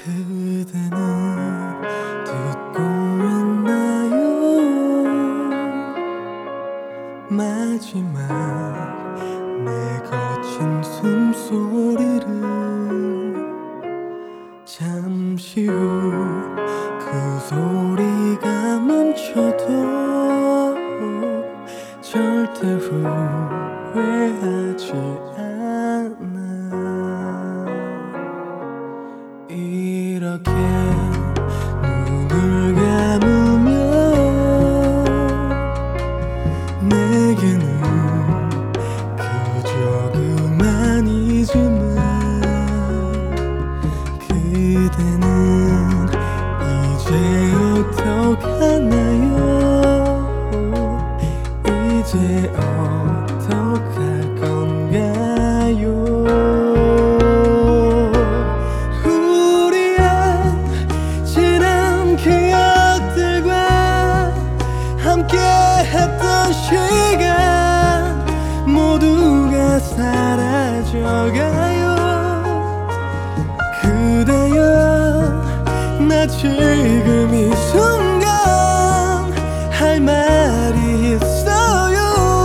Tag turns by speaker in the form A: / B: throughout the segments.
A: 그대는 듣고 있나요? 마지막 내 거친 숨소리를. 잠시 후 그 소리가 멈춰도 절대 후회하지 않아. 이렇게 눈을 감으면 내게는 그저 그만이지만 그대는 이제 어떡하나요? 이제 어떡할 건가요? 우리의 지난 기억들과 함께 했던 시간 모두가 사라져가요. 그대여 나 지금 이 순간 할 말이 있어요.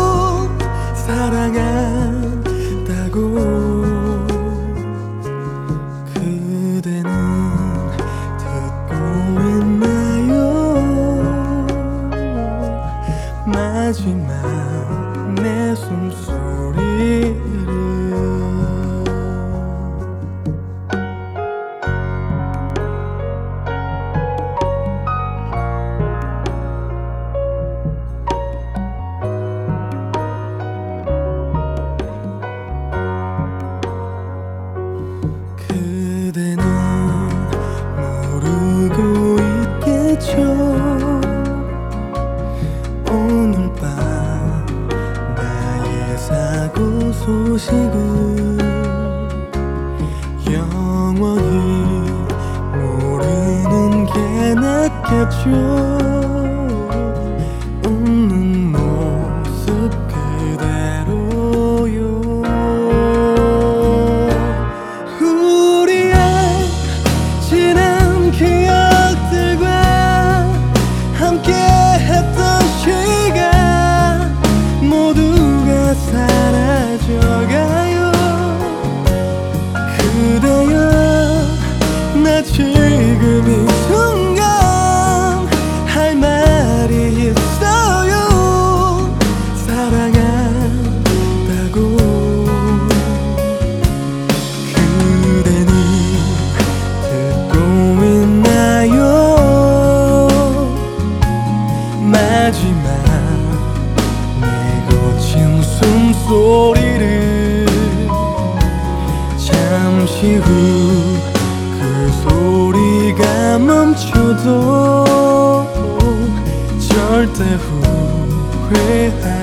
A: 사랑한다고. 그대는 듣고 있나요? 마지막 내 숨소리를. 그대는 모르고 있겠죠. 오늘 밤 나의 사고 소식은 영원히 모르는 게 낫겠죠. 웃는 모습 그대로요. 우리의 지난 기억들과 함께 했던 시간 모두가 사라져가요. 그대여 나 지금 이 순간 할 말이 있어요. 사랑한다고. 그대는 듣고 있나요? 마지막 내 거친 숨소리를. 잠시 후 그 소리가 멈춰도 절대 후회하지